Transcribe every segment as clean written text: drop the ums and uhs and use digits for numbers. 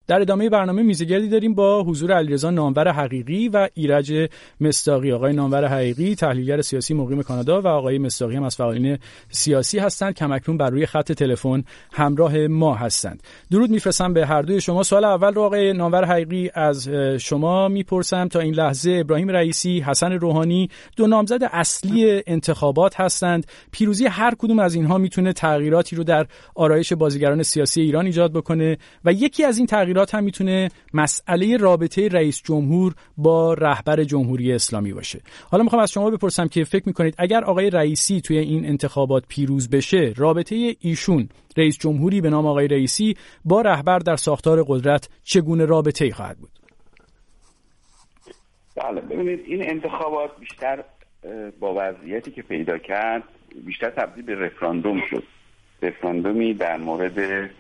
در ادامه برنامه میزگردی داریم با حضور علیرضا نامور حقیقی و ایرج مصداقی. آقای نامور حقیقی تحلیلگر سیاسی مقیم کانادا و آقای مصداقی هم از فعالین سیاسی هستند که همکنون بر روی خط تلفن همراه ما هستند. درود میفرستم به هر دوی شما. سوال اول رو آقای نامور حقیقی از شما میپرسم. تا این لحظه ابراهیم رئیسی، حسن روحانی دو نامزد اصلی انتخابات هستند. پیروزی هر کدوم از اینها میتونه تغییراتی رو در آرایش بازیگران سیاسی ایران ایجاد بکنه و یکی از این تغییرات هم میتونه مسئله رابطه رئیس جمهور با رهبر جمهوری اسلامی باشه. حالا میخوام از شما بپرسم که فکر میکنید اگر آقای رئیسی توی این انتخابات پیروز بشه، رابطه ایشون رئیس جمهوری به نام آقای رئیسی با رهبر در ساختار قدرت چگونه رابطه‌ای خواهد بود؟ بله، ببینید این انتخابات بیشتر با وضعیتی که پیدا کرد بیشتر تبدیل به رفراندوم شد. رفراندومی در مورد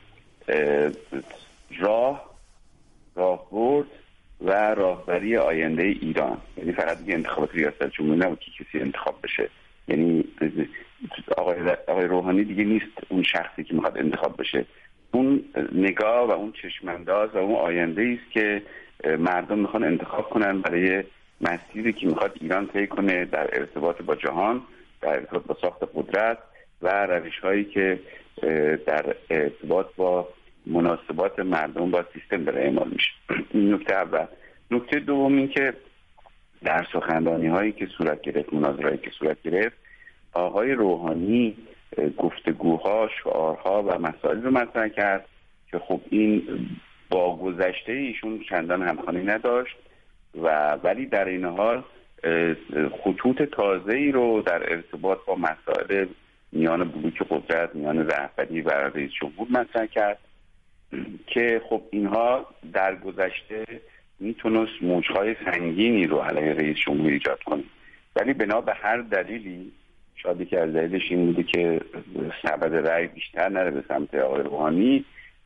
راهبرد و راهبری آینده ایران. یعنی فقط دیگه انتخابات ریاست جمهوری نبود که کسی انتخاب بشه. یعنی آقای روحانی دیگه نیست اون شخصی که میخواد انتخاب بشه. اون نگاه و اون چشمانداز و اون آینده است که مردم میخوان انتخاب کنن برای مسیری که میخواد ایران طی کنه در ارتباط با جهان، در ارتباط با ساخت قدرت و روش‌هایی که در ارتباط با مناسبات مردم با سیستم داره اعمال میشه. این نکته اول. نکته دوم این که در سخنرانی‌هایی که صورت گرفت، مناظرهایی که صورت گرفت، آقای روحانی گفتگوها، شعارها و مسائل رو مطرح کرد که خب این با گذشته ایشون چندان همخوانی نداشت و ولی در این حال خطوط تازه‌ای رو در ارتباط با مسائل میان بلوک قدرت، میان رهبری و رئیس جمهور مطرح کرد که خب اینها در گذشته میتونست موجهای سنگینی رو علیه رئیس جمهور ایجاد کنه، ولی بنا به هر دلیلی، شاید که از دلیلش این بوده که سبد رأی بیشتر نره به سمت آقای روحانی،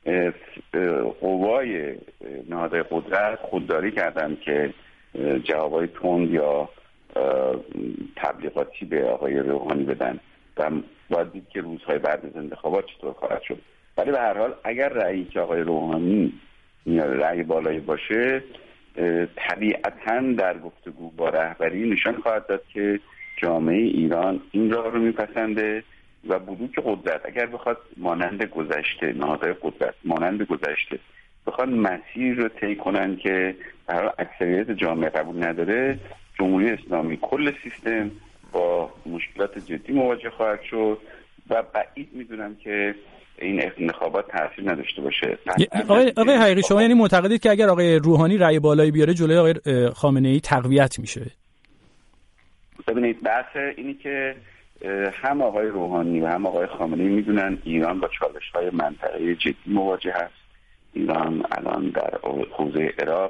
قوای نهادهای قدرت خودداری کردن که جوابای تند یا تبلیغاتی به آقای روحانی بدن و باید دید که روزهای بعد از انتخابات چطور خواهد شد. ولی به هر حال اگر رأیی که آقای روحانی میاره رأی بالایی باشه، طبیعتاً در گفتگو با رهبری نشان خواهد داد که جامعه ایران این راه رو میپسنده و بلوک قدرت اگر بخواد مانند گذشته، نهادهای قدرت مانند گذشته بخواد مسیر رو طی کنن که برای اکثریت جامعه قبول نداره، جمهوری اسلامی کل سیستم با مشکلات جدی مواجه خواهد شد و بعید میدونم که این انتخابات تاثیر نداشته باشه. آقای حقیقی، شما یعنی معتقدید که اگر آقای روحانی رأی بالایی بیاره جلوی آقای خامنه‌ای تقویت میشه؟ ببینید بحث اینی که هم آقای روحانی و هم آقای خامنه‌ای میدونن ایران با چالش‌های منطقه‌ای جدی مواجه هست. ایران الان در حوزه عراق،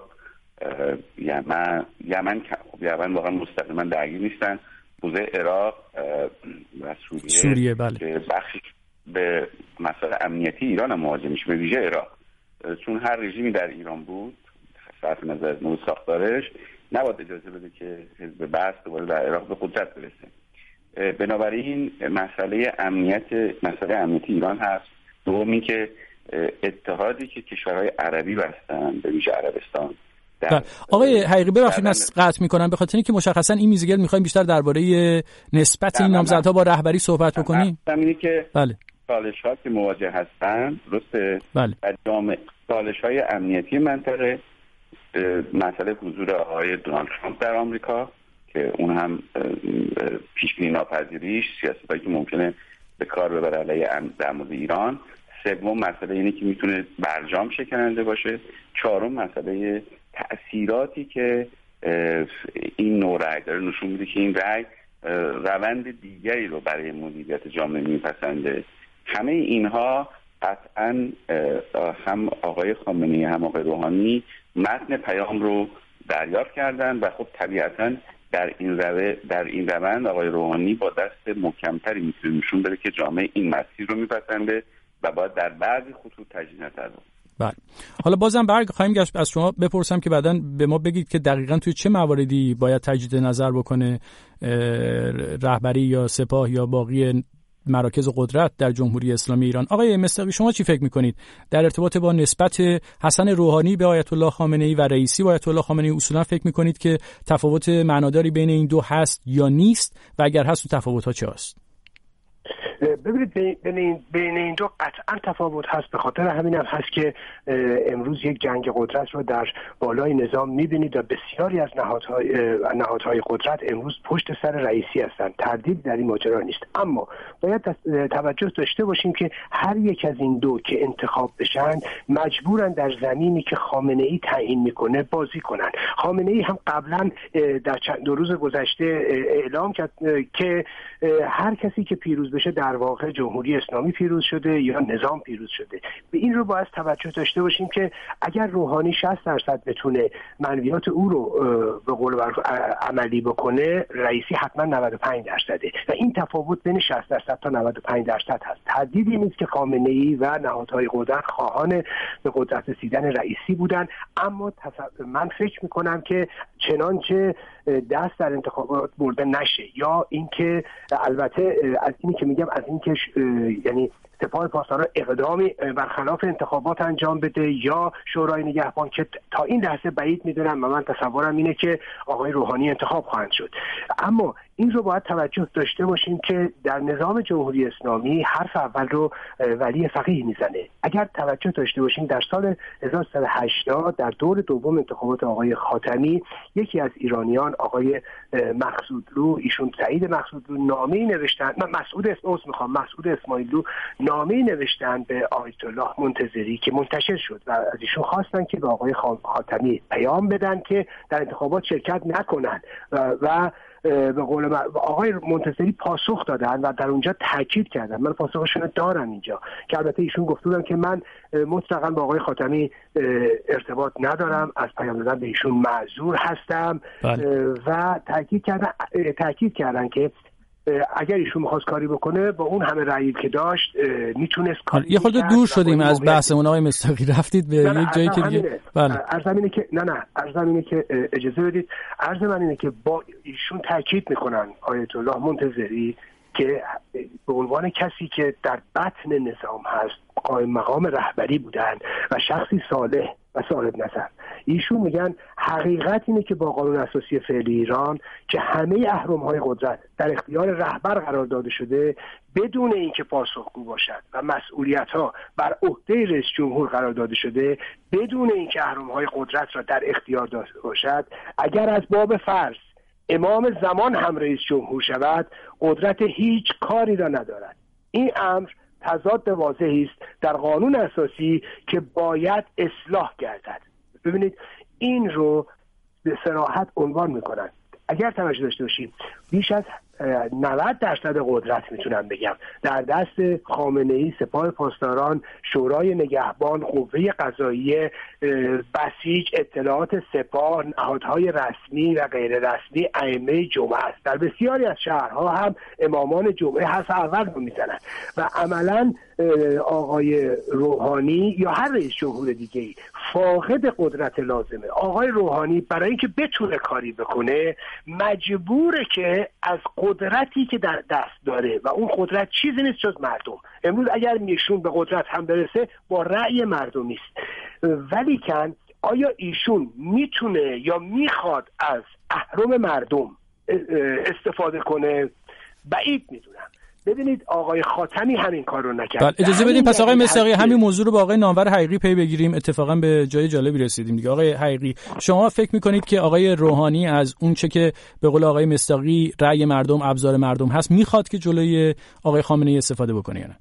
یمن واقعا مستقیما درگیر نیستن. حوزه عراق و سوریه بله. که بخشی به مسائل امنیتی ایران هم مواجه میشه، به ویژه عراق، چون هر رژیمی در ایران بود صرف نظر از نوع ساختارش نباید اجازه بده که حزب بعث دوباره در عراق به قدرت برسه. بنابراین مسئله امنیتی ایران هست. دوم این که اتحادی که کشورهای عربی بستن، به ویژه عربستان. آقای حقیقی ببخشید من قطع میکنم، به خاطر اینکه مشخصا این میزگرد میخوایم بیشتر درباره نسبت این نامزدها با رهبری صحبت بکنیم. اینه که بله، چالش‌ها که مواجه هستن درسته، بله، جامعه چالش‌های امنیتی منطقه، مسئله حضور آقای دونالد ترامپ در آمریکا که اون هم پیش بینی ناپذیریش، سیاستایی که ممکنه به کار ببره علیه در مورد ایران. سوم مسئله اینه که میتونه برجام شکننده باشه. چهارم مسئله تأثیراتی که این نوع رأی داره، نشون میده که این رأی روند دیگری رو برای مدیریت جامعه میپسنده. همه اینها قطعا هم آقای خامنه‌ای هم آقای روحانی متن پیام رو دریافت کردن و خب طبیعتاً در این روند آقای روحانی با دست محکم‌تری میتونه نشون بده که جامعه این مسیر رو میپسنده و باید در بعضی خطوط تجدید نظر بکنه. بله. حالا بازم خواهیم گشت از شما بپرسم که بعداً به ما بگید که دقیقاً توی چه مواردی باید تجدید نظر بکنه رهبری یا سپاه یا باقی مراکز قدرت در جمهوری اسلامی ایران. آقای مصداقی، شما چی فکر می‌کنید در ارتباط با نسبت حسن روحانی به آیت الله خامنه‌ای و رئیسی با آیت الله خامنه‌ای؟ اصولا فکر می‌کنید که تفاوت معناداری بین این دو هست یا نیست و اگر هست اون تفاوت‌ها چه است؟ ببینید بین این دو قطعا تفاوت هست. به خاطر همین هم هست که امروز یک جنگ قدرت رو در بالای نظام میبینید و بسیاری از نهادهای قدرت امروز پشت سر رئیسی هستند. تردید در این ماجرا نیست، اما باید توجه داشته باشیم که هر یک از این دو که انتخاب بشن مجبورن در زمینی که خامنه‌ای تعیین میکنه بازی کنن. خامنه‌ای هم قبلا در چند روز گذشته اعلام کرد که هر کسی که پیروز بشه در واقع جمهوری اسلامی پیروز شده یا نظام پیروز شده. به این رو باید توجه داشته باشیم که اگر روحانی 60% بتونه منویات او رو به قول عملی بکنه، رئیسی حتما 95%. و این تفاوت بین 60% تا 95% هست. تردیدی نیست که خامنه‌ای و نهادهای قدرت خواهان به قدرت رسیدن رئیسی بودن، اما من فکر میکنم که چنانچه دست در انتخابات برده نشه، یا اینکه البته از اینی که میگم از اینکه یعنی سپاه پاسداران اقدامی برخلاف انتخابات انجام بده یا شورای نگهبان، که تا این لحظه بعید میدونم و من تصورم اینه که آقای روحانی انتخاب خواهند شد. اما این رو باید توجه داشته باشیم که در نظام جمهوری اسلامی حرف اول رو ولی فقیه میزنه. اگر توجه داشته باشیم در سال 1380 در دور دوم انتخابات آقای خاتمی، یکی از ایرانیان آقای مقصودلو، ایشون سعید مقصودلو، نامه‌ای نوشتن، مسعود اسماعیلو نامه‌ای نوشتن به آیت الله منتظری که منتشر شد و از ایشون خواستن که به آقای خاتمی پیام بدن که در انتخابات شرکت نکنن و به قول آقای منتصری پاسخ دادن و در اونجا تاکید کردن. من پاسخشون دارم اینجا که البته ایشون گفته بودن که من مطلقاً با آقای خاتمی ارتباط ندارم، از پیام دادن به ایشون معذور هستم. و تاکید کردن که اگر ایشون می‌خواست کاری بکنه با اون همه رأیی که داشت میتونست کاری. یه خورده دور شدیم از بحثمون آقای مصداقی، رفتید به یک جایی که دیگه. عرض اینه که اجازه بدید، عرض من اینه که با ایشون تاکید میکنن آیت الله منتظری که به عنوان کسی که در بطن نظام هست، قائم مقام رهبری بودن و شخصی صالح و صاحب نظر، ایشون میگن حقیقت اینه که با قانون اساسی فعلی ایران که همه اهرم‌های قدرت در اختیار رهبر قرار داده شده بدون اینکه پاسخگو باشد و مسئولیت‌ها بر عهده رئیس جمهور قرار داده شده بدون اینکه اهرم‌های قدرت را در اختیار داشته باشد، اگر از باب فرض امام زمان هم رئیس جمهور شود قدرت هیچ کاری را ندارد. این امر تضاد واضحی است در قانون اساسی که باید اصلاح گردد. ببینید این رو به صراحت عنوان میکنن. اگر توجه داشته باشیم بیش از 90% قدرت میتونم بگم در دست خامنه‌ای، سپاه پاسداران، شورای نگهبان، قوه قضاییه، بسیج، اطلاعات سپاه، نهادهای رسمی و غیر رسمی، ائمه جمعه است. در بسیاری از شهرها هم امامان جمعه حرف اول رو میزنن و عملاً آقای روحانی یا هر رئیس جمهور دیگه‌ای فاقد قدرت لازمه. آقای روحانی برای اینکه بتونه کاری بکنه مجبوره که از قدرتی که در دست داره و اون قدرت چیزی نیست جز مردم. امروز اگر ایشون به قدرت هم برسه با رأی مردمی است، ولیکن آیا ایشون میتونه یا میخواد از اهرم مردم استفاده کنه؟ بعید میدونم. ببینید آقای خاتمی همین کار رو نکرد. اجازه بدیم پس آقای مصداقی همین موضوع رو با آقای نامور حقیقی پی بگیریم. اتفاقا به جای جالبی رسیدیم دیگه. آقای حقیقی، شما فکر میکنید که آقای روحانی از اون چه که به قول آقای مصداقی رأی مردم ابزار مردم هست میخواد که جلوی آقای خامنه‌ای استفاده بکنه یا نه؟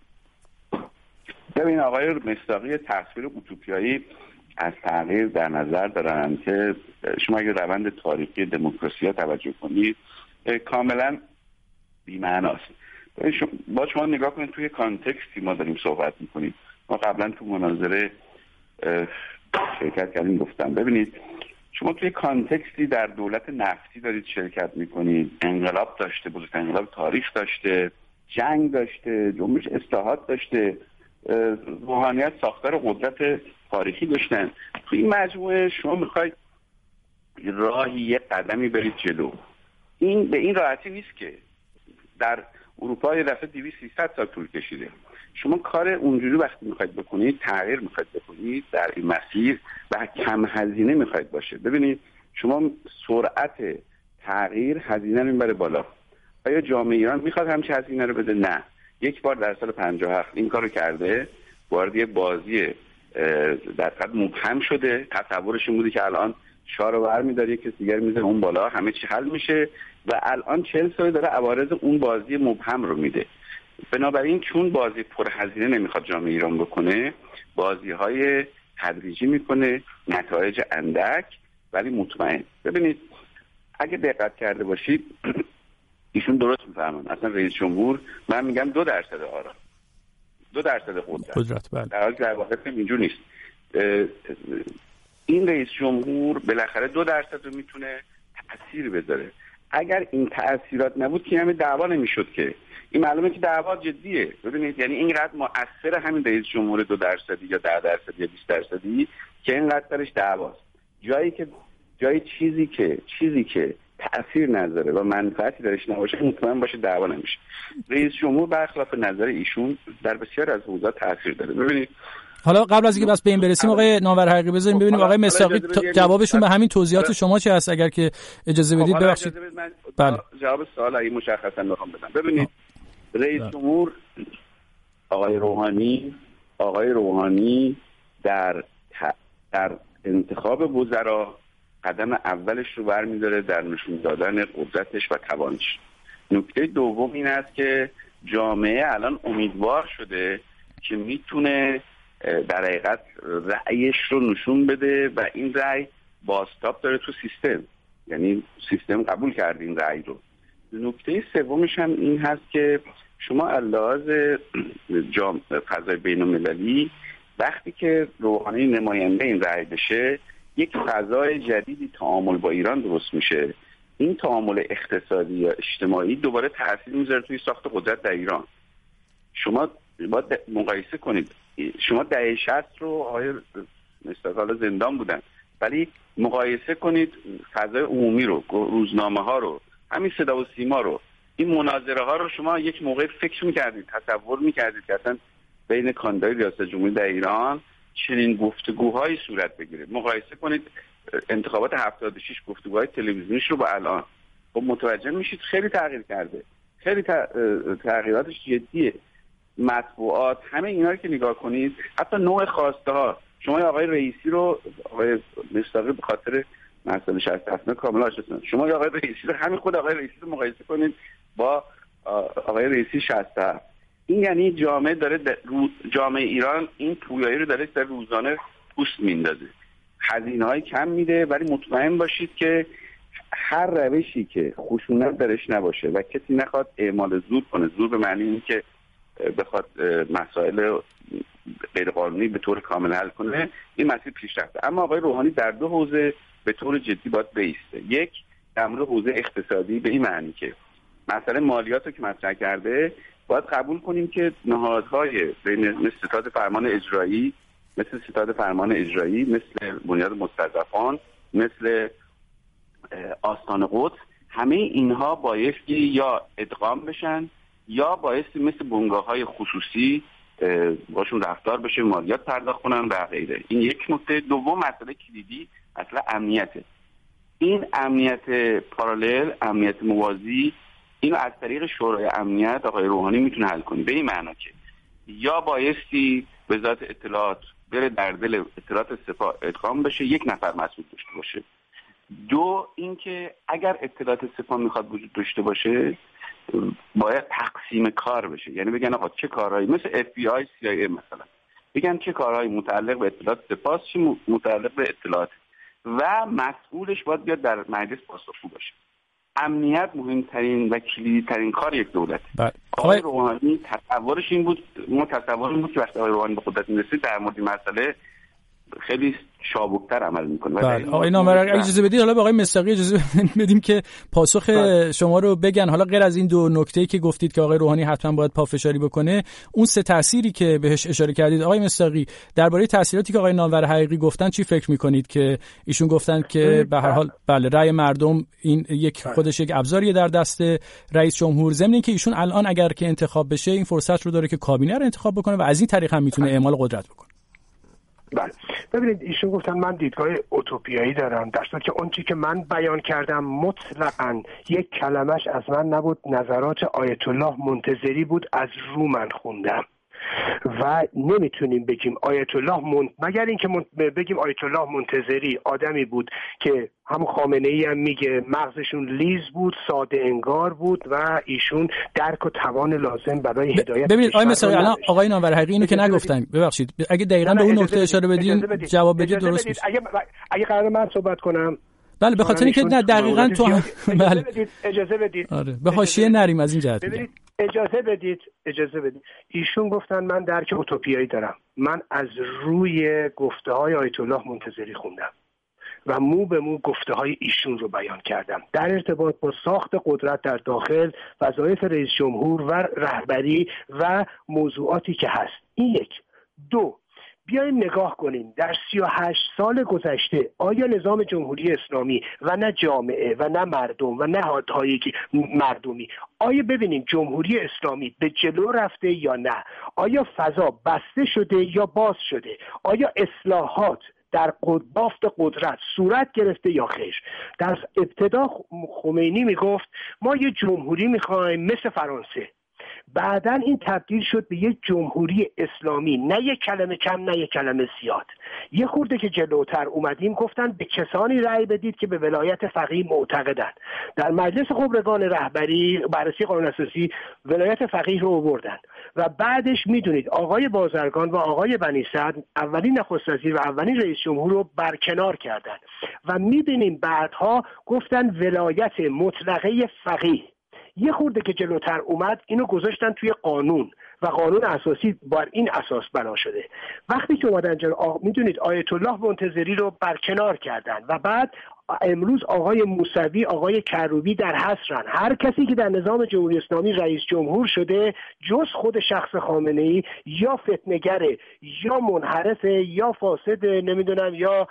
ببین آقای مصداقی تصویر اوتوپیایی از تغییر در نظر دارن که شما اگه روند تاریخی دموکراسی توجه کنید کاملا بی‌معناست. با شما نگاه کنید توی کانتکستی ما داریم صحبت میکنیم. ما قبلا تو مناظره شرکت کردیم، گفتم ببینید شما توی کانتکستی در دولت نفتی دارید شرکت میکنید، انقلاب داشته، بزرگترین انقلاب تاریخ داشته، جنگ داشته، جنبش اصلاحات داشته، روحانیت ساختار قدرت تاریخی داشتن. توی این مجموعه شما میخواید راهی یه قدمی برید جلو. این به این راحتی نیست که در اروپا یه دفعه 200-300 سال طول کشیده. شما کار اونجوری وقتی میخواید بکنید، تغییر میخواید بکنید در این مسیر و کم هزینه میخواید باشه. ببینید شما سرعت تغییر هزینه رو میبره بالا. آیا جامعه ایران میخواد همچین هزینه رو بده؟ نه. یک بار در سال 57 این کارو کرده، وارد یه بازی در حد مبهم شده. تصورش این بوده که الان شاه رو برمی‌داره یک کسی دیگر میذاره اون بالا، همه چی حل میشه و الان 40 سال داره عوارض اون بازی مبهم رو میده. بنابراین چون بازی پرهزینه نمیخواد جامعه ایران بکنه، بازی‌های تدریجی میکنه، نتایج اندک ولی مطمئن. ببینید اگه دقت کرده باشید ایشون درست میفهمن. اصلا رئیس جمهور من میگم 2% آرا، 2% قدرت. بله. در حالی که در واقع اینجور نیست. این رئیس جمهور بالاخره 2% رو میتونه تأثیر بذاره. اگر این تأثیرات نبود که همین دعوا نمیشد که. این معلومه که دعوا جدیه. ببینید یعنی اینقدر مؤثر همین رئیس جمهور 2% یا 10% یا 20% که اینقدر درش دعواست. جای چیزی که تأثیر نذاره و منفعتی درش نباشه مطمئن باشه دعوا نمیشه. رئیس جمهور برخلاف نظر ایشون در بسیار از حوزه‌ها تأثیر داره. ببینید حالا قبل از اینکه بس به این برسیم آقای نامور حقیقی بذاریم ببینیم آقای مصداقی جوابشون به همین توضیحات شما چه هست اگر که اجازه بدید. ببخشید بله جواب سوال این مشخصا میخوام بدم. ببینید رئیس جمهور آقای روحانی در انتخاب وزرا قدم اولش رو برمی‌داره در نشون دادن قدرتش و توانش. نکته دوم این است که جامعه الان امیدوار شده که میتونه در حقیقت رأیش رو نشون بده و این رأی بازتاب داره تو سیستم، یعنی سیستم قبول کرده این رأی رو. نکته سومش هم این هست که شما علاوه فضای بین‌المللی وقتی که روحانی نماینده این رأی بشه یک فضای جدیدی تعامل با ایران درست میشه. این تعامل اقتصادی یا اجتماعی دوباره تأثیر میذاره توی ساخت قدرت در ایران. شما باید مقایسه کنید. شما دهه 60 رو آقای مستقال زندان بودن ولی مقایسه کنید فضای عمومی رو، روزنامه ها رو، همین صدا و سیما رو، این مناظره ها رو شما یک موقع فکر میکردید، تصور میکردید که اصلا بین کاندیدای ریاست جمهوری در ایران چنین گفتگوهایی صورت بگیره؟ مقایسه کنید انتخابات 76 گفتگوهای تلویزیونیش رو با الان. خب متوجه میشید خیلی تغییر کرده، خیلی تغییراتش جدیه. مطبوعات، همه اینا رو که نگاه کنید، حتی نوع خواسته ها. شما آقای رئیسی رو آقای مصداقی به خاطر مسئله 67 کاملا آشناست. شما آقای رئیسی رو، همین خود آقای رئیسی رو مقایسه کنید با آقای رئیسی 67. این یعنی جامعه ایران این پویایی رو داره در روزانه پوست میندازه، هزینه‌های کم میده، ولی مطمئن باشید که هر روشی که خشونت درش نباشه و کسی نخواد اعمال زور کنه، زور به معنی این که بخواد مسائل غیرقانونی به طور کامل حل کنه، این مسیر پیش رفته. اما آقای روحانی در 2 حوزه به طور جدی باید بایسته. یک، در مورد حوزه اقتصادی به این معنی که مسئله مالیات رو که مطرح کرده باید قبول کنیم که نهادهای مثل ستاد فرمان اجرایی، مثل بنیاد مستضعفان، مثل آستان قدس، همه اینها بایستی یا ادغام بشن یا بایستی مثل بنگاه‌های خصوصی باشون رفتار بشه، مالیات پرداخت کنن و غیره. این یک نکته. دوم، مسئله کلیدی مسئله امنیته. این امنیت پارالل، امنیت موازی، اینو از طریق شورای امنیت آقای روحانی میتونه حل کنه. به این معنا که یا بایستی وزارت اطلاعات بره در دل اطلاعات سپاه ادغام بشه، یک نفر مسئول داشته باشه. دو، اینکه اگر اطلاعات سپاه میخواد وجود داشته باشه باید تقسیم کار بشه. یعنی بگن آقا چه کارهایی، مثل FBI CIA مثلا، بگن چه کارهایی متعلق به اطلاعات سپاه، چه متعلق به اطلاعات، و مسئولش باید بیاد در مجلس پاسخگو باشه. امنیت مهمترین و کلیدی‌ترین کار یک دولت. آقای روحانی تصورش این بود، تصور این بود که وقتی آقای روحانی به قدرت میرسید در مورد مسئله خیلی چابکتر عمل میکنه. بله آقای نامور اجازه بدید حالا به آقای مصداقی اجازه بدیم که پاسخ شما رو بگن. حالا غیر از این دو نکته‌ای که گفتید که آقای روحانی حتما باید پافشاری بکنه، اون سه تأثیری که بهش اشاره کردید آقای مصداقی، درباره تأثیراتی که آقای نامور حقیقی گفتن چی فکر میکنید؟ که ایشون گفتن که به هر حال بله رأی مردم این خودش یک ابزاریه در دست رئیس جمهور، ضمن اینکه ایشون الان اگر که انتخاب بشه این فرصت رو داره که کابینه رو انتخاب بکنه و از این طریق هم میتونه اعمال قدرت بکنه. بله ببینید ایشون گفتن من دیدگاه اوتوپیایی دارم، در صورتی که اون چیزی که من بیان کردم مطلقاً یک کلمش از من نبود، نظرات آیت الله منتظری بود، از رو من خوندم و نمیتونیم بگیم آیت الله مگر اینکه بگیم آیت الله منتظری آدمی بود که همون خامنه‌ای هم میگه مغزشون لیز بود، ساده انگار بود و ایشون درک و توان لازم برای هدایت. ببینید آقای مصداقی الان آقای نامور حقیقی اینو که نگفتن، ببخشید اگه دقیقاً به اون نکته اشاره بدین جواب بدید درست میشه. اگه قرار من صحبت کنم بله به خاطر اینکه نه دقیقاً تو بله اجازه بدید آره به حاشیه نریم از این جهت. ببینید اجازه بدید ایشون گفتن من درک اوتوپیایی دارم، من از روی گفته های آیت الله منتظری خوندم و مو به مو گفته های ایشون رو بیان کردم در ارتباط با ساخت قدرت در داخل، وظایف رئیس جمهور و رهبری و موضوعاتی که هست. این یک. دو، بیایم نگاه کنیم در 38 سال گذشته آیا نظام جمهوری اسلامی و نه جامعه و نه مردم و نه نهادهای مردمی، آیا ببینیم جمهوری اسلامی به جلو رفته یا نه؟ آیا فضا بسته شده یا باز شده؟ آیا اصلاحات در بافت قدرت صورت گرفته یا خیر؟ در ابتدا خمینی میگفت ما یه جمهوری میخوایم مثل فرانسه، بعداً این تبدیل شد به یک جمهوری اسلامی، نه یک کلمه کم نه یک کلمه زیاد. یه خورده که جلوتر اومدیم گفتن به کسانی رأی بدید که به ولایت فقیه معتقدن. در مجلس خبرگان رهبری بررسی قانون اساسی ولایت فقیه رو آوردن و بعدش میدونید آقای بازرگان و آقای بنی سعد اولین نخست وزیر و اولین رئیس جمهور رو برکنار کردن و میبینیم بعدها گفتن ولایت مطلقه فقیه. یه خورده که جلوتر اومد اینو گذاشتن توی قانون و قانون اساسی بر این اساس بنا شده. وقتی که اومدن میدونید آیت الله منتظری رو برکنار کردن و بعد امروز آقای موسوی، آقای کروبی در حصرن. هر کسی که در نظام جمهوری اسلامی رئیس جمهور شده جز خود شخص خامنه‌ای یا فتنه‌گره یا منحرفه یا فاسده، نمیدونم یا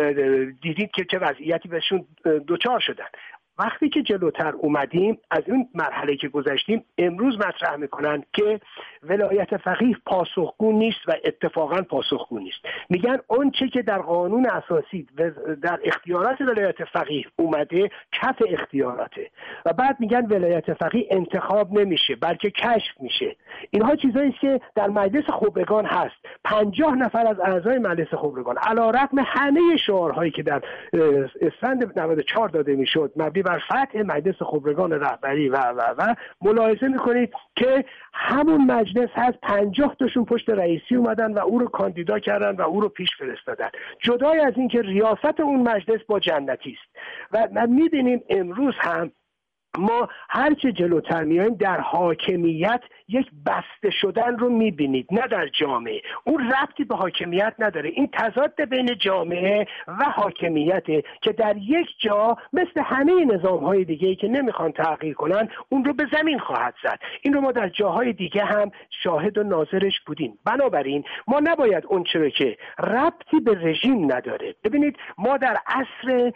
دیدید که چه وضعیتی بهشون دوچار شدن. وقتی که جلوتر اومدیم از اون مرحله که گذشتیم امروز مطرح میکنن که ولایت فقیه پاسخگو نیست و اتفاقا پاسخگو نیست. میگن اون چه که در قانون اساسی در اختیارات ولایت فقیه اومده کف اختیاراته و بعد میگن ولایت فقیه انتخاب نمیشه بلکه کشف میشه. اینها چیزایی است که در مجلس خبرگان هست. 50 نفر از اعضای مجلس خبرگان علیرغم همه شعارهایی که در اسفند 94 داده میشد مبنی بر فتح مجلس خبرگان رهبری و ملاحظه میکنید که همون مجلس هست 50 تاشون پشت رئیسی اومدن و او رو کاندیدا کردن و او رو پیش فرستادن، جدای از این که ریاست اون مجلس با جنتی است. و میبینیم امروز هم ما هرچه جلوتر میایم در حاکمیت یک بسته شدن رو میبینید، نه در جامعه. اون ربطی به حاکمیت نداره. این تضاد بین جامعه و حاکمیته که در یک جا مثل همه نظام‌های دیگه‌ای که نمیخوان تغییر کنن اون رو به زمین خواهد زد. این رو ما در جاهای دیگه هم شاهد و ناظرش بودیم. بنابراین ما نباید اون چیزی که ربطی به رژیم نداره. ببینید ما در عصر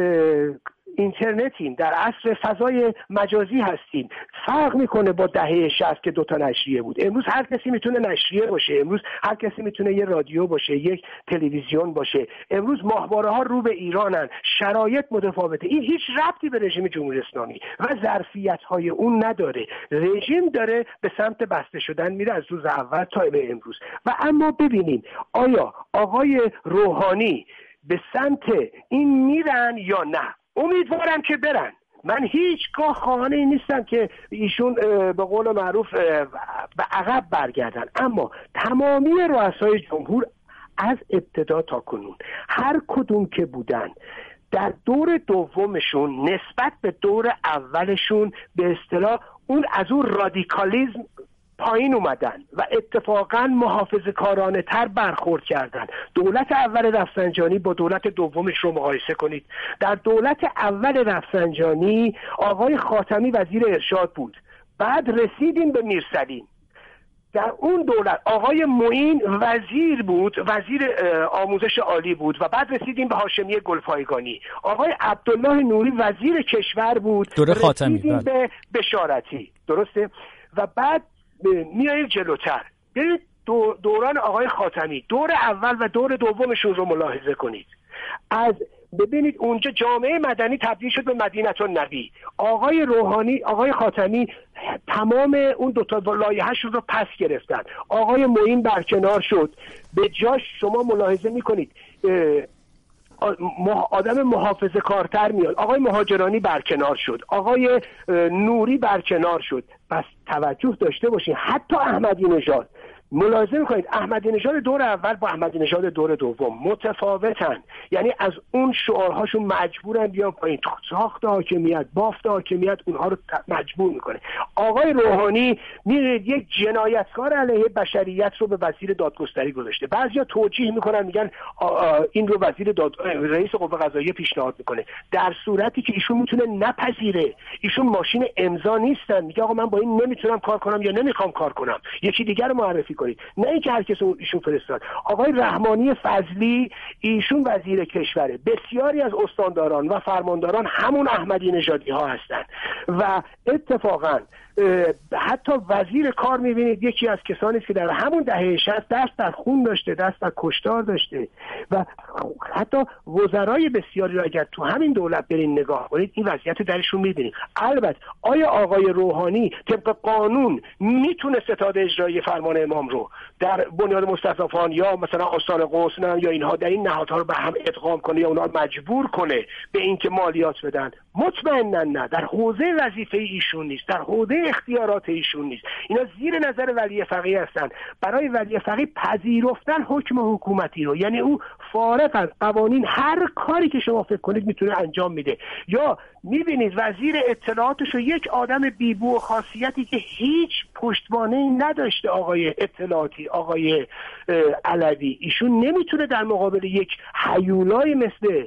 اینترنتیم، در عصر فضای مجازی هستیم. فرق میکنه با دهه 60 که 2 تا نشریه بود. امروز هر کسی میتونه نشریه باشه، امروز هر کسی میتونه یه رادیو باشه، یک تلویزیون باشه. امروز ماهواره ها رو به ایرانن، شرایط متفاوته. این هیچ ربطی به رژیم جمهوری اسلامی و ظرفیت های اون نداره. رژیم داره به سمت بسته شدن میره از روز اول تا به امروز. و اما ببینیم آیا آقای روحانی به سمت این میرن یا نه. امیدوارم که برن. من هیچگاه خواهان نیستم که ایشون به قول معروف به عقب برگردن، اما تمامی رؤسای جمهور از ابتدا تا کنون هر کدوم که بودن در دور دومشون نسبت به دور اولشون به اصطلاح اون از اون رادیکالیزم پایین اومدن و اتفاقا محافظه‌کارانه تر برخورد کردن. دولت اول رفسنجانی با دولت دومش رو مقایسه کنید. در دولت اول رفسنجانی آقای خاتمی وزیر ارشاد بود، بعد رسیدیم به میرسلیم. در اون دولت آقای معین وزیر بود، وزیر آموزش عالی بود و بعد رسیدیم به هاشمی گلپایگانی. آقای عبدالله نوری وزیر کشور بود، رسیدیم به بشارتی. درسته؟ و بعد میاییم جلوتر. برید دوران آقای خاتمی، دور اول و دور دومشون رو ملاحظه کنید. ببینید اونجا جامعه مدنی تبدیل شد به مدینه النبی. آقای روحانی، آقای خاتمی تمام اون دوتا لایحه‌شون رو پس گرفتن. آقای معین برکنار شد. به جاش شما ملاحظه میکنید آدم محافظه کارتر میاد. آقای مهاجرانی برکنار شد، آقای نوری برکنار شد. پس توجه داشته باشین حتی احمدی نژاد، ملاحظه میکنید احمدی نژاد دور اول با احمدی نژاد دور دوم متفاوتن. یعنی از اون شعارهاشون مجبورن بیان پایین. ساخت حاکمیت، بافت حاکمیت اونها رو مجبور میکنه. آقای روحانی میرید یک جنایتکار علیه بشریت رو به وزیر دادگستری گذاشته. بعضیا توجیه میکنن میگن این رو رئیس قوه قضاییه پیشنهاد میکنه، در صورتی که ایشون میتونه نپذیره. ایشون ماشین امضا نیستن. میگه آقا من با این نمیتونم کار کنم یا نمیخوام کار کنم، یکی دیگر رو معرفی کنید. نه اینکه هر کس ایشون فرستاد. آقای رحمانی فضلی ایشون وزیر کشوره. بسیاری از استانداران و فرمانداران همون احمدی نژادی ها هستند و اتفاقا حتی وزیر کار میبینید یکی از کسانی که در همون دهه 60 دست در خون داشته، دست در کشتار داشته و حتی وزرای بسیاری رو اگر تو همین دولت برین نگاه کنید این وضعیت درشون میبینید. البته آیا آقای روحانی طبق قانون میتونه ستاد اجرایی فرمان امام رو در بنیاد مستضعفان یا مثلا آستان قدس یا اینها در این نهادها رو به هم ادغام کنه یا اونها مجبور کنه به اینکه مالیات بدن؟ مطمئنا نه. در حوزه وظیفه ایشون نیست، در حوزه اختیارات ایشون نیست. اینا زیر نظر ولی فقیه هستن. برای ولی فقیه پذیرفتن حکم حکومتی رو، یعنی او فارغ از قوانین هر کاری که شما فکر کنید میتونه انجام میده. یا میبینید وزیر اطلاعاتش رو یک آدم بیبو و خاصیتی که هیچ پشتوانه‌ای نداشته، آقای اطلاعاتی، آقای علوی، ایشون نمیتونه در مقابل یک هیولای مثل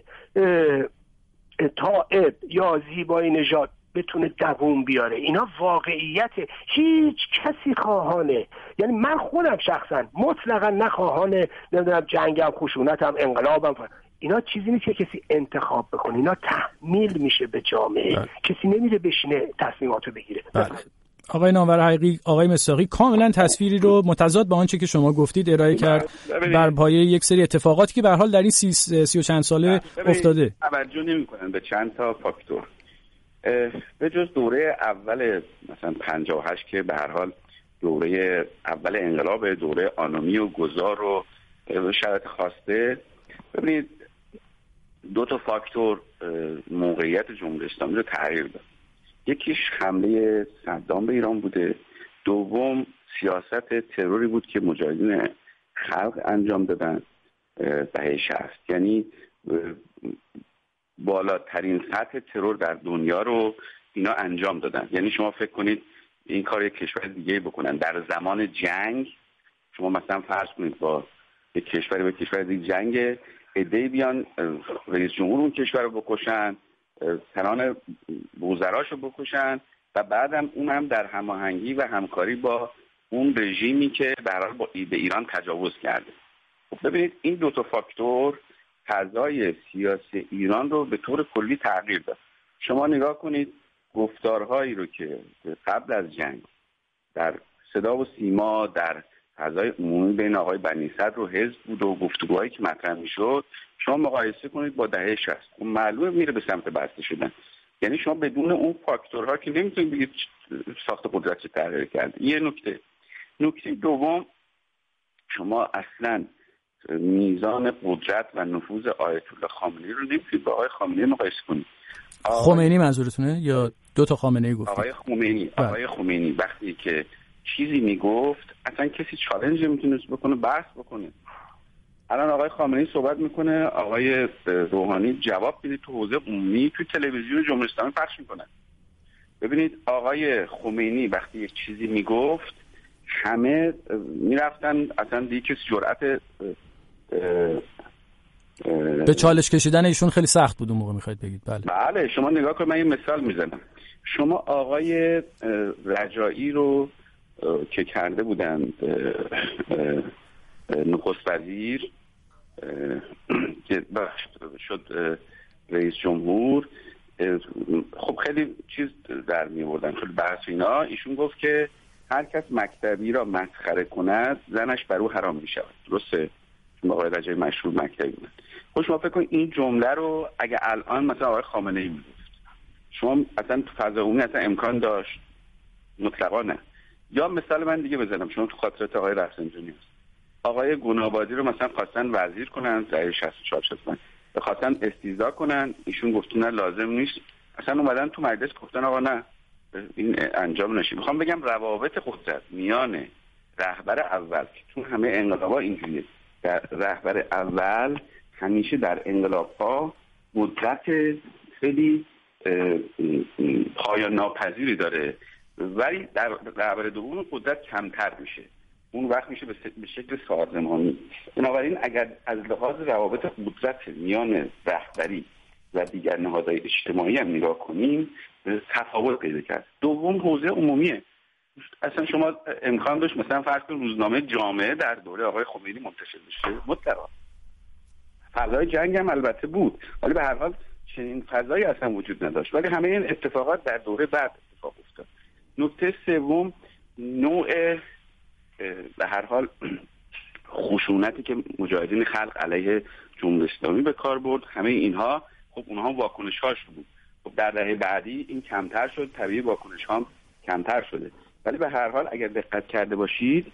طائب یا زیبایی نژاد بتونه دووم بیاره. اینا واقعیت. هیچ کسی خواهانه، یعنی من خودم شخصا مطلقا نخواهانه نمیدونم جنگم، خشونتم، انقلابم، اینا چیزی نیست که کسی انتخاب بکنه. اینا تحمیل میشه به جامعه. کسی نمیره بشینه تصمیماتو بگیره. آقای نامور حقیقی، آقای مصداقی کاملا تصویری رو متضاد با آنچه که شما گفتید ارائه کرد بر پایه یک سری اتفاقاتی که به هر حال در این 30 و چند ساله افتاده. توجه نمی‌کنن به چند تا فاکتور. به جز دوره اول مثلا 58 که به هر حال دوره اول انقلاب، دوره آنومی و گذار و شرایط خواسته، ببینید دو تا فاکتور موقعیت جمهوری اسلامی رو تغییر داد. یکیش حمله صدام به ایران بوده، دوم سیاست تروری بود که مجاهدین خلق انجام دادن دهه 60. یعنی بالاترین سطح ترور در دنیا رو اینا انجام دادن. یعنی شما فکر کنید این کار یک کشور دیگه بکنن در زمان جنگ. شما مثلا فرض کنید با یک کشوری به کشور دیگه جنگ، عده‌ای بیان رئیس جمهور اون کشور رو بکشن، تنان وزراش رو بکشن و بعدم اونم در هماهنگی و همکاری با اون رژیمی که به هر حال به ایران تجاوز کرده. خب ببینید این دو تا فاکتور فضای سیاسی ایران رو به طور کلی تغییر داد. شما نگاه کنید گفتارهایی رو که قبل از جنگ در صدا و سیما در فضای عمومی بین آقای بنی صدر و حزب بود و گفتگوهایی که مطرح میشد، شما مقایسه کنید با دهه 60. اون معلومه میره به سمت بسته شدن. یعنی شما بدون اون فاکتورها که نمیتونید بگید ساخت قدرت چه تغییر کرده. یه نکته دوم، شما اصلا میزان قدرت و نفوذ آیت الله خامنه‌ای رو نمیتونید با آقای خامنه‌ای مقایسه کنید. خمینی منظورتونه یا دو تا خامنه‌ای گفتید؟ آقای خمینی وقتی که چیزی میگفت اصلا کسی چالش نمیتونست بکنه، بحث بکنه. الان آقای خامنه‌ای صحبت میکنه، آقای روحانی جواب میده تو حوزه عمومی، تو تلویزیون جمهوری اسلامی پخش میکنن. ببینید آقای خمینی وقتی یک چیزی میگفت همه میرفتن، اصلا دیگه کسی جرأت به چالش کشیدن ایشون خیلی سخت بود اون موقع میخواید بگید؟ بله شما نگاه کنید، من یه مثال میزنم. شما آقای رجایی رو که کرده بودند نخست وزیر که شد رئیس جمهور، خب خیلی چیز در می آوردن، خیلی بحث اینا. ایشون گفت که هر کس مکتبی را مسخره کند زنش بر او حرام می شود. درسته؟ چون آقای رجایی مشهور مکتبی بود. خب شما فکر کنید این جمله رو اگه الان مثلا آقای خامنه‌ای میگفت، شما اصلا تو فضا عمومی اصلا امکان داشت؟ مطلقا نه. یا مثال من دیگه بزنم، شما تو خاطرات آقای رفسنجانی هست، آقای گنابادی رو مثلا خواستن وزیر کنن در 64 شدن، خواستن استیضاح کنن، ایشون گفتن نه لازم نیست، اصلا اومدن تو مجلس گفتن آقا نه این انجام نشه. میخوام بگم روابط قدرت میان رهبر اول که تو همه انقلاب‌ها اینجوریه، در رهبر اول همیشه در انقلاب‌ها قدرت خیلی پایان ناپذیری داره، ولی در رهبر دوم قدرت کمتر میشه، اون وقت میشه به شکل سازمانی. بنابراین اگر از لحاظ روابط قدرت میان رهبری و دیگر نهادهای اجتماعی هم نگاه کنیم تفاوت پیدا کرد. دوم حوزه عمومیه. اصلا شما امکان داشت مثلا فرض کنید روزنامه جامعه در دوره آقای خمینی منتشر بشه، مطلقا. فضای جنگ هم البته بود، ولی به هر حال چنین فضایی اصلا وجود نداشت، ولی همه این اتفاقات در دوره بعد اتفاق افتاد. نکته سوم، نوع به هر حال خشونتی که مجاهدین خلق علیه جمهوری اسلامی به کار برد، همه اینها خب اونها واکنش هاش بود. خب در دهه بعدی این کمتر شد، طبیعی واکنش ها هم کمتر شده، ولی به هر حال اگر دقت کرده باشید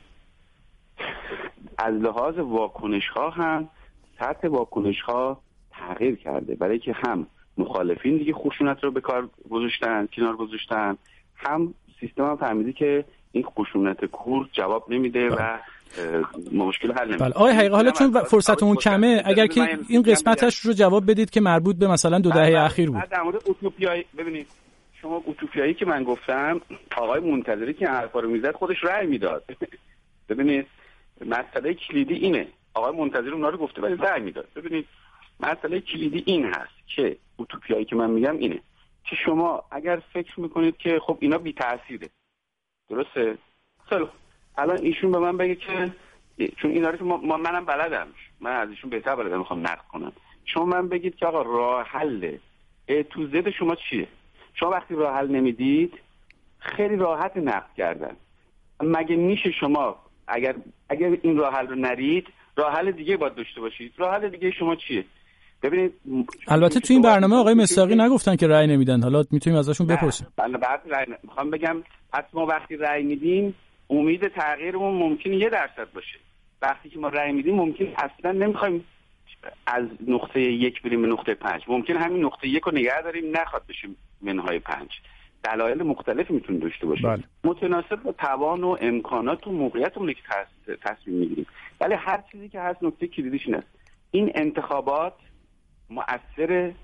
از لحاظ واکنش ها هم سطح واکنش ها تغییر کرده، برای که هم مخالفین دیگه خشونت رو به کار گذاشتن، کنار گذاشتن، هم سیستم هم فهمیدی که این خشونت کور جواب نمیده و مشکل حل نمیشه. آقای حقیقی، حالا چون فرصتمون کمه، اگر که این قسمتش رو جواب بدید که مربوط به مثلا 2 دهه اخیر بود. در مورد اوتوپیایی ببینید، شما اوتوپیایی که من گفتم، آقای منتظری که حرفا رو میزد خودش رأی میداد. ببینید مسئله کلیدی اینه، آقای منتظری اونا رو گفته ولی رأی میداد. ببینید مسئله کلیدی این هست که اوتوپیایی که من میگم اینه که شما اگر فکر میکنید که خب اینا بی تأثیره، درسته؟ خیلی الان ایشون به من بگه که چون اینا رو که منم بلدم، من از ایشون بهتر بلدم، میخوام نقد کنم، شما من بگید که آقا راه حل تو زد شما چیه؟ شما وقتی راه حل نمیدید خیلی راحت نقد کردن. مگه میشه شما اگر این راه حل رو نرید راه حل دیگه باید داشته باشید؟ راه حل دیگه شما چیه؟ ببینید البته تو این برنامه آقای مصداقی نگفتن که رأی نمیدن، حالا میتونیم ازشون بپرسیم. بله میخوام بگم ما وقتی رأی میدیم امید تغییرمون ممکنه 1% باشه، وقتی که ما رأی میدیم ممکن اصلا نمیخوایم از نقطه 1 بریم به نقطه 5، ممکن همین نقطه 1 رو نگه داریم نخواد بشیم منهای 5. دلایل مختلفی میتونه داشته باشه، بله. متناسب با توان و امکانات و موقعیتمون که تصمیم میگیریم. ولی هر چیزی که هست نکته کلیدیش اینه، این انتخابات مؤثر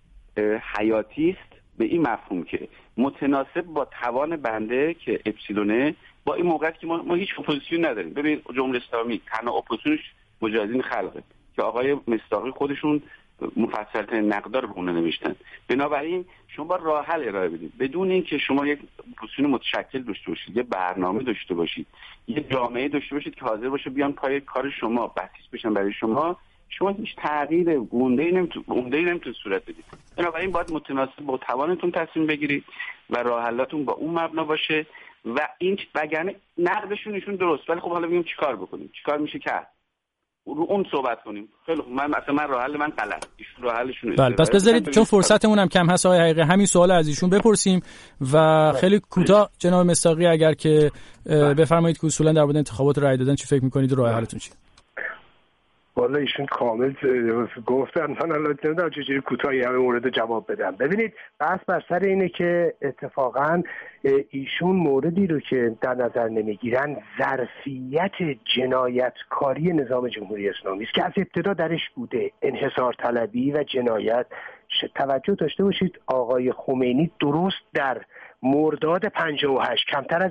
حیاتی است به این مفهوم که متناسب با توان بنده که اپسیلونه، با این موقعیت که ما هیچ اپوزیسیون نداریم. ببین جمهوری اسلامی تنها اپوزیسیونش مجاهدین خلقه که آقای مصداقی خودشون مفصل‌ترین نقدا رو به اون نوشتن. بنابراین شما با راه حل ارائه بدید بدون اینکه شما یک اپوزیسیون متشکل داشته باشید، یه برنامه داشته باشید، یه جامعه داشته باشید که حاضر باشه بیان پای کار شما بسیج بشن برای شما هیچ تغییر گنده‌ای نمیتونه صورت بدید. بنابراین باید متناسب با توانتون تصمیم بگیرید و راه حلاتون با اون مبنا باشه و این وگرنه نقدشون درست، ولی خب حالا ببینیم چیکار بکنیم، چیکار میشه کرد، رو اون صحبت کنیم. خیلی خوب، من راه حل من غلط، ایشون راه حلشون. بله، پس بذارید چون فرصتمون هم کم هست آقای حقیقی همین سوال از ایشون بپرسیم و خیلی کوتاه جناب مصداقی اگر که بفرمایید که اصولا در مورد انتخابات رای دادن چی فکر می‌کنید، راه حلتون چیه؟ والا ایشون کامل گفتن، من الان نمیدونم چجوری کوتاهی همه مورد جواب بدم. ببینید بحث بر سر اینه که اتفاقا ایشون موردی رو که در نظر نمیگیرن ظرفیت جنایتکاری نظام جمهوری اسلامی است که از ابتدا درش بوده، انحصار طلبی و جنایت. توجه داشته باشید آقای خمینی درست در مرداد 58 کمتر از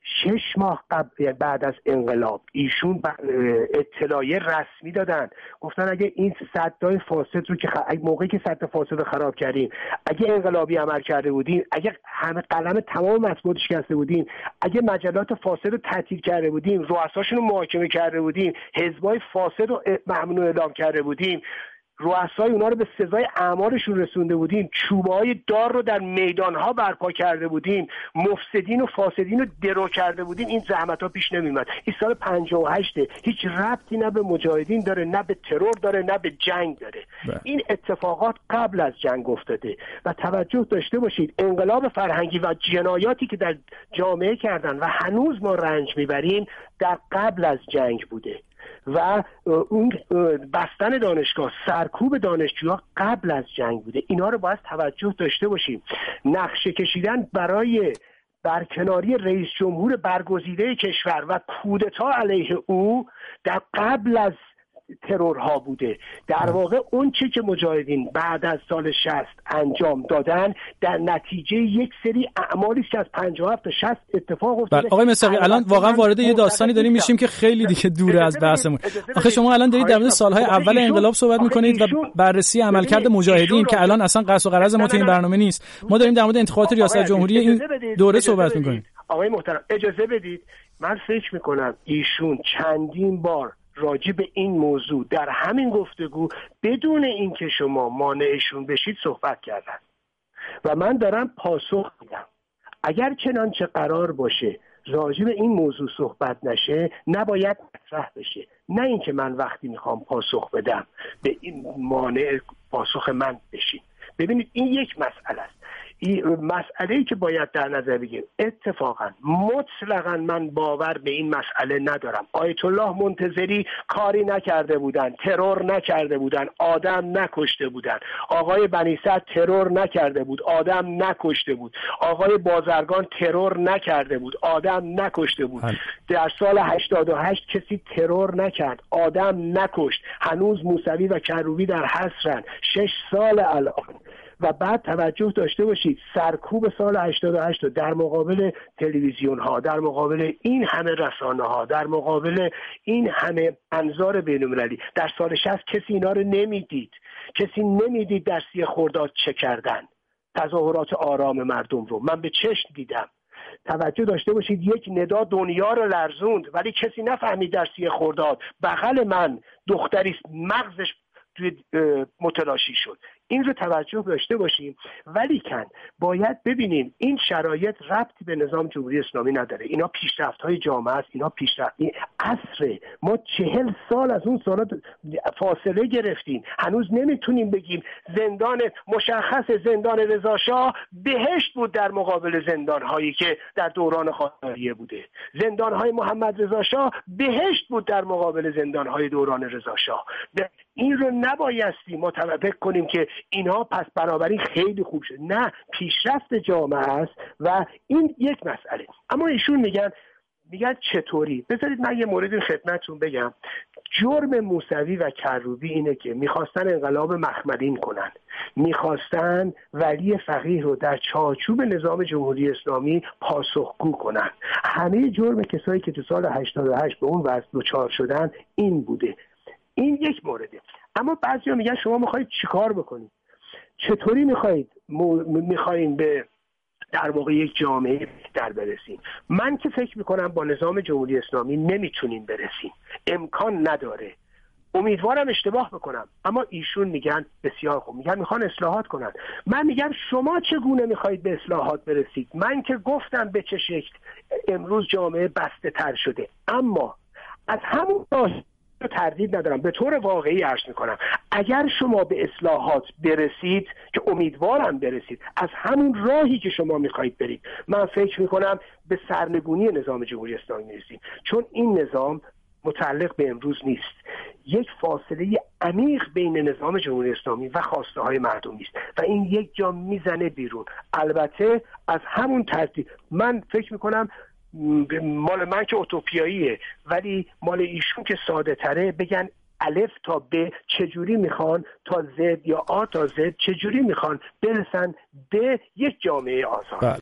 6 ماه قبل بعد از انقلاب ایشون اطلاعیه رسمی دادن، گفتن اگه این سدهای فاسد رو که موقعی که سد فاسد رو خراب کردیم، اگه انقلابی عمل کرده بودیم، اگه همه قلم تمام مطبوعات شکسته بودیم، اگه مجلات فاسد رو تعطیل کرده بودیم، رؤساشون رو محاکمه کرده بودیم، حزبای فاسد رو ممنوع اعلام کرده بودیم، رؤسای اونا رو به سزای اعمالشون رسونده بودیم، چوبه‌های دار رو در میدان‌ها برپا کرده بودیم، مفسدین و فاسدین رو درو کرده بودیم، این زحمت‌ها پیش نمی‌اومد. این سال 58 هیچ ربطی نه به مجاهدین داره، نه به ترور داره، نه به جنگ داره. این اتفاقات قبل از جنگ افتاده و توجه داشته باشید انقلاب فرهنگی و جنایاتی که در جامعه کردن و هنوز ما رنج می‌بریم در قبل از جنگ بوده و اون بستن دانشگاه، سرکوب دانشجوها قبل از جنگ بوده. اینا رو باید توجه داشته باشیم. نقشه کشیدن برای برکناری رئیس جمهور برگزیده کشور و کودتا علیه او در قبل از ترورها بوده. در واقع اون چی که مجاهدین بعد از سال 60 انجام دادن در نتیجه یک سری اعمالی که از 57 تا 60 اتفاق افتاده. آقای مصداقی الان واقعا وارد یه داستانی داریم میشیم که خیلی دیگه دوره از بحثمون. آخه شما الان دارید در مورد سالهای اول انقلاب صحبت میکنید و بررسی عملکرد مجاهدین که الان اصلا قصد و غرض ما تو این برنامه نیست. ما داریم در مورد انتخابات ریاست جمهوری این دوره صحبت میکنیم. آقای محترم اجازه بدید، من فکر میکنم ایشون چندین بار راجع به این موضوع در همین گفتگو بدون اینکه شما مانعشون بشید صحبت کردن و من دارم پاسخ میدم. اگر چنانچه قرار باشه راجع به این موضوع صحبت نشه نباید مطرح بشه، نه اینکه من وقتی میخوام پاسخ بدم به این مانع پاسخ من بشین. ببینید این یک مسئله است. این مسئله‌ای که باید در نظر بگیریم، اتفاقا مطلقا من باور به این مسئله ندارم. آیت الله منتظری کاری نکرده بودن، ترور نکرده بودن، آدم نکشته بودن. آقای بنی صدر ترور نکرده بود، آدم نکشته بود. آقای بازرگان ترور نکرده بود، آدم نکشته بود. در سال 88 کسی ترور نکرد، آدم نکشت. هنوز موسوی و کروبی در حصرن، 6 سال الان. و بعد توجه داشته باشید سرکوب سال 88 در مقابل تلویزیون ها، در مقابل این همه رسانه ها، در مقابل این همه انظار بین المللی، در سال 60 کسی اینا رو نمیدید. کسی نمیدید در 30 خرداد چه کردن، تظاهرات آرام مردم رو من به چشم دیدم. توجه داشته باشید یک ندا دنیا رو لرزوند ولی کسی نفهمید در 30 خرداد بغل من دختری مغزش توی متلاشی شد. این رو توجه داشته باشیم. ولیکن باید ببینیم این شرایط ربطی به نظام جمهوری اسلامی نداره. اینا پیشرفت‌های جامعه است، اینا پیشرفت عصره. ما 40 سال از اون سالا فاصله گرفتیم. هنوز نمیتونیم بگیم زندان مشخص زندان رضا شاه بهشت بود در مقابل زندان‌هایی که در دوران خاتمیه بوده. زندان‌های محمد رضا شاه بهشت بود در مقابل زندان‌های دوران رضا شاه. این رو نبایستی ما فکر کنیم که اینها پس بنابراین خیلی خوب شد. نه، پیشرفت جامعه است و این یک مسئله. اما ایشون میگن چطوری؟ بذارید من یه موردی خدمتتون بگم. جرم موسوی و کروبی اینه که میخواستن انقلاب مخملین کنن، میخواستن ولی فقیه رو در چارچوب نظام جمهوری اسلامی پاسخگو کنن. همه جرم کسایی که تو سال 88 به اون وضع دچار شدن این بوده. این یک مورده. اما بعضیا میگن شما میخواید چیکار بکنید؟ چطوری میخواین به در واقع یک جامعه بهتر برسیم؟ من که فکر میکنم با نظام جمهوری اسلامی نمیتونیم برسیم، امکان نداره. امیدوارم اشتباه بکنم، اما ایشون میگن بسیار خوب، میگن میخوان اصلاحات کنن. من میگم شما چگونه میخواید به اصلاحات برسید؟ من که گفتم به چه شکل امروز جامعه بسته تر شده، اما از همون تردید ندارم، به طور واقعی عرض میکنم اگر شما به اصلاحات برسید که امیدوارم برسید، از همون راهی که شما میخواهید برید، من فکر میکنم به سرنگونی نظام جمهوری اسلامی میرسیم. چون این نظام متعلق به امروز نیست، یک فاصله عمیق بین نظام جمهوری اسلامی و خواسته های مردمی است و این یک جا میزنه بیرون. البته از همون ترتیب من فکر میکنم مال من که اوتوپیاییه، ولی مال ایشون که ساده تره، بگن الف تا ب چجوری میخوان تا زد یا آ تا زد چجوری میخوان برسن به یک جامعه آزاد.